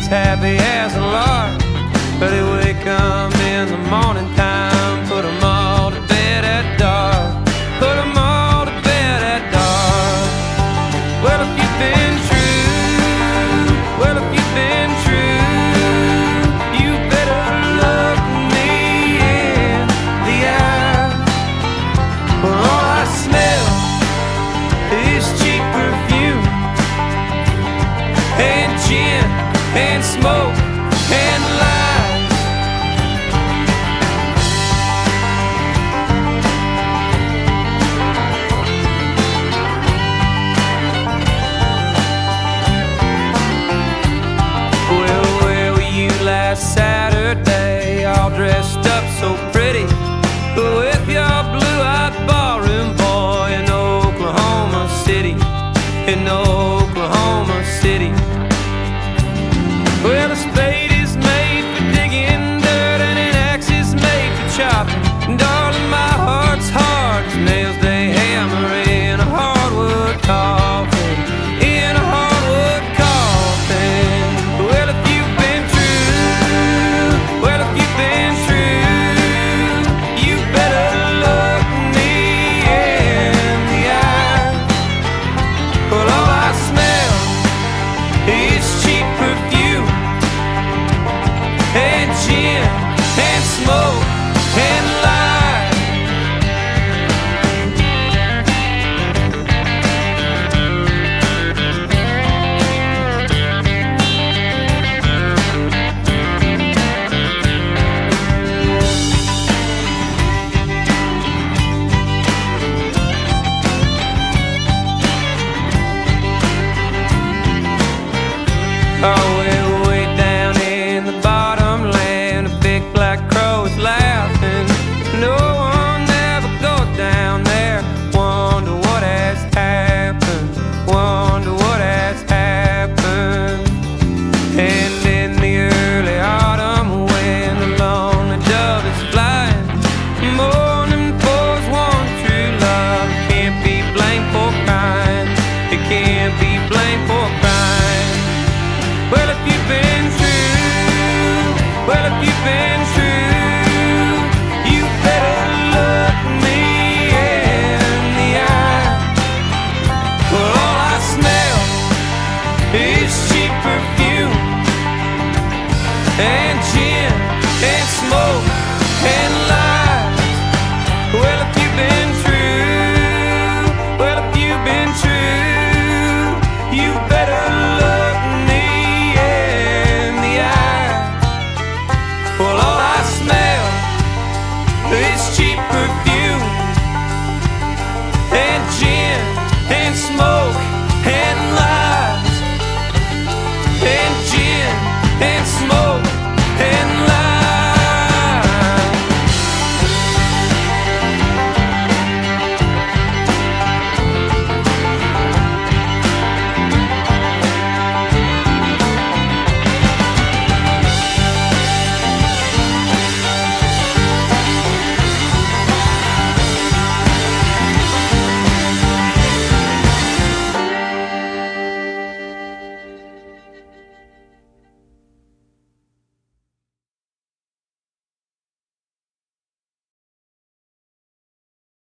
happy as a lark, but they wake 'em in the morning time, put 'em all to bed at dark, put 'em all to bed at dark. Well, if you've been true, well, if you've been true, you better look me in the eye. Well, all I smell is cheap perfume and gin and smoke and lies. Well, where were you last Saturday, all dressed up so pretty, with your blue-eyed ballroom boy in Oklahoma City, in Oklahoma City? Well, a spade is made for digging dirt and an axe is made for chopping. Darling, my heart's hard as nails they hammer in a hardwood coffin, in a hardwood coffin. Well, if you've been true, well, if you've been true, you better look me in the eye. Well, all I smell is cheap perfume and gin and smoke and lies. Oh,